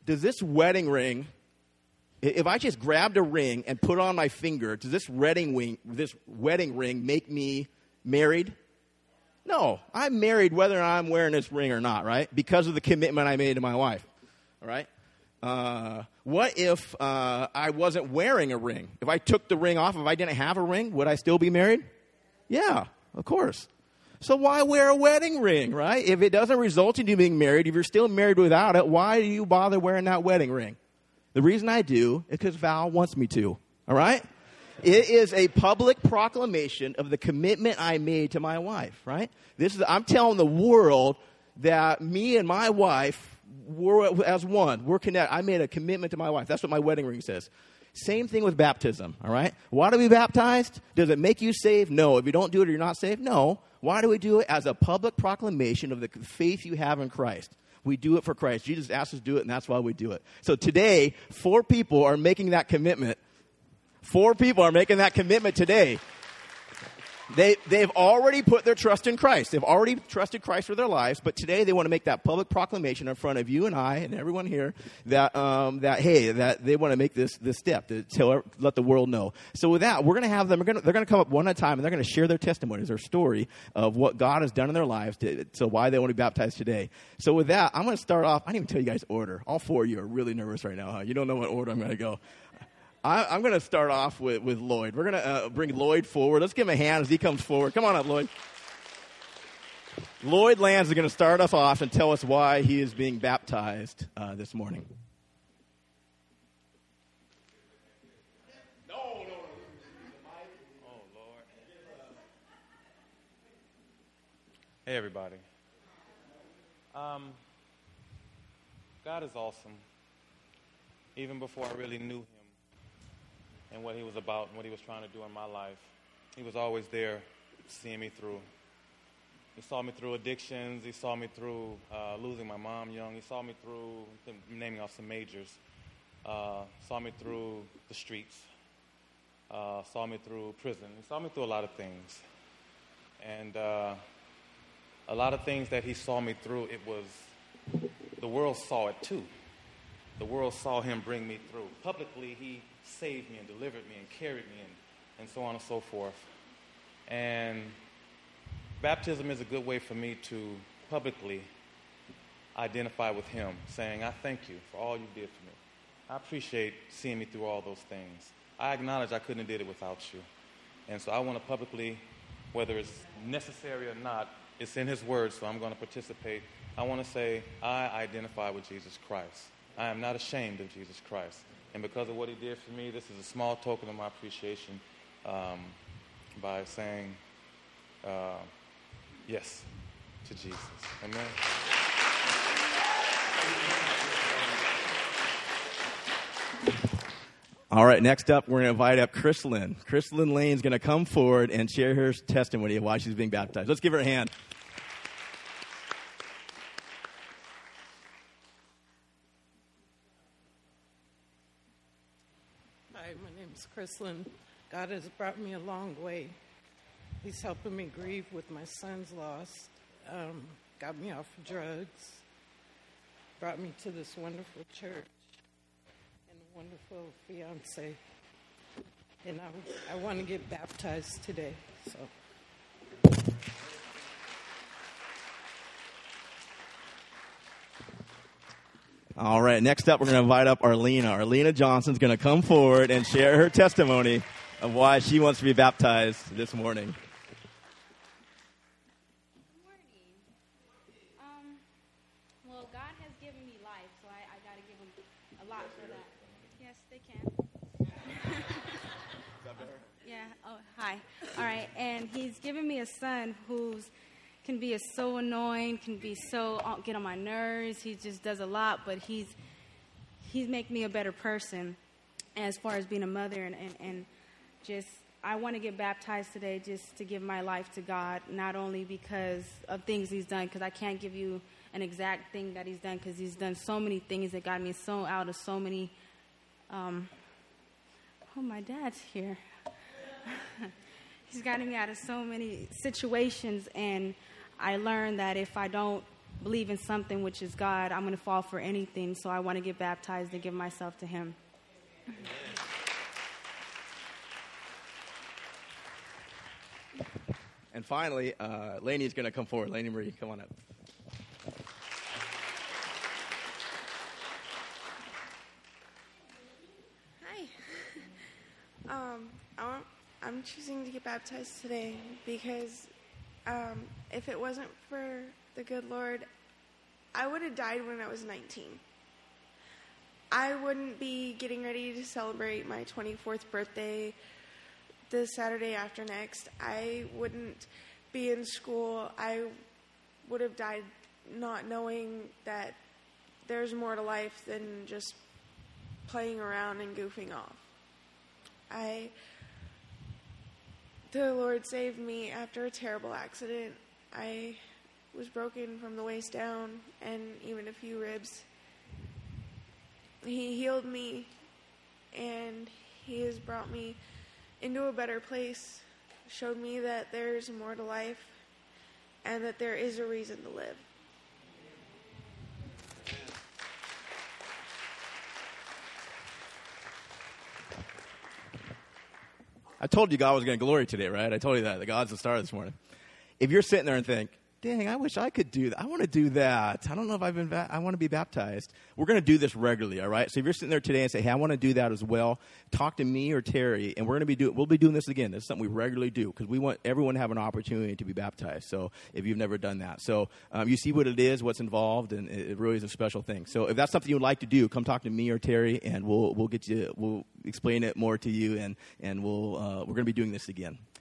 does this wedding ring, if I just grabbed a ring and put it on my finger, does this wedding ring make me married? No, I'm married whether I'm wearing this ring or not, right? Because of the commitment I made to my wife, all right? What if I wasn't wearing a ring? If I took the ring off, if I didn't have a ring, would I still be married? Yeah, of course. So why wear a wedding ring, right? If it doesn't result in you being married, if you're still married without it, why do you bother wearing that wedding ring? The reason I do is because Val wants me to, all right? It is a public proclamation of the commitment I made to my wife, right? I'm telling the world that me and my wife, we're as one. We're connected. I made a commitment to my wife. That's what my wedding ring says. Same thing with baptism, all right? Why do we baptized? Does it make you saved? No. If you don't do it, you're not saved? No. Why do we do it? As a public proclamation of the faith you have in Christ. We do it for Christ. Jesus asked us to do it, and that's why we do it. So today, 4 people are making that commitment. 4 people are making that commitment today. They've already put their trust in Christ. They've already trusted Christ for their lives, but today they want to make that public proclamation in front of you and I and everyone here that they want to make this step to let the world know. So with that, we're going to have them. They're going to come up one at a time, and they're going to share their testimonies, their story of what God has done in their lives, so why they want to be baptized today. So with that, I'm going to start off. I didn't even tell you guys order. All 4 of you are really nervous right now, huh? You don't know what order I'm going to go. I'm going to start off with Lloyd. We're going to bring Lloyd forward. Let's give him a hand as he comes forward. Come on up, Lloyd. Lloyd Lands is going to start us off and tell us why he is being baptized this morning. No. Oh, Lord. Hey, everybody. God is awesome. Even before I really knew him and what he was about and what he was trying to do in my life, he was always there seeing me through. He saw me through addictions. He saw me through losing my mom young. He saw me through, naming off some majors, saw me through the streets, saw me through prison. He saw me through a lot of things. And a lot of things that he saw me through, the world saw it too. The world saw him bring me through. Publicly, he saved me and delivered me and carried me and so on and so forth. And baptism is a good way for me to publicly identify with him, saying, I thank you for all you did for me. I appreciate seeing me through all those things. I acknowledge I couldn't have did it without you. And so I want to publicly, whether it's necessary or not, it's in his word, so I'm going to participate. I want to say, I identify with Jesus Christ. I am not ashamed of Jesus Christ. And because of what he did for me, this is a small token of my appreciation by saying yes to Jesus. Amen. All right, next up, we're going to invite up Chrislyn. Chrislyn Lane's going to come forward and share her testimony of why she's being baptized. Let's give her a hand. Hi, my name is Chrislyn. God has brought me a long way. He's helping me grieve with my son's loss, got me off of drugs, brought me to this wonderful church, and a wonderful fiance. And I want to get baptized today. So. All right, next up, we're going to invite up Arlena. Arlena Johnson's going to come forward and share her testimony of why she wants to be baptized this morning. Good morning. Well, God has given me life, so I got to give him a lot for that. Yes, they can. Is that better? Yeah. Oh, hi. All right. And he's given me a son who's can be so annoying, can be so get on my nerves. He just does a lot, but he's make me a better person as far as being a mother and just I want to get baptized today just to give my life to God, not only because of things he's done, because I can't give you an exact thing that he's done because he's done so many things that got me so out of so many. Oh, my dad's here. He's gotten me out of so many situations, and I learned that if I don't believe in something, which is God, I'm going to fall for anything. So I want to get baptized and give myself to him. And finally, Lainey's going to come forward. Lainey Marie, come on up. Hi. I'm choosing to get baptized today because if it wasn't for the good Lord, I would have died when I was 19. I wouldn't be getting ready to celebrate my 24th birthday the Saturday after next. I wouldn't be in school. I would have died not knowing that there's more to life than just playing around and goofing off. The Lord saved me after a terrible accident. I was broken from the waist down and even a few ribs. He healed me, and he has brought me into a better place, showed me that there's more to life and that there is a reason to live. I told you God was going to glory today, right? I told you that. The God's the star this morning. If you're sitting there and think, dang, I wish I could do that. I want to do that. I don't know if I want to be baptized. We're going to do this regularly, all right? So if you're sitting there today and say, hey, I want to do that as well, talk to me or Terry, and we'll be doing this again. This is something we regularly do because we want everyone to have an opportunity to be baptized. So if you've never done that. So you see what it is, what's involved, and it really is a special thing. So if that's something you would like to do, come talk to me or Terry, and we'll explain it more to you, and we're going to be doing this again.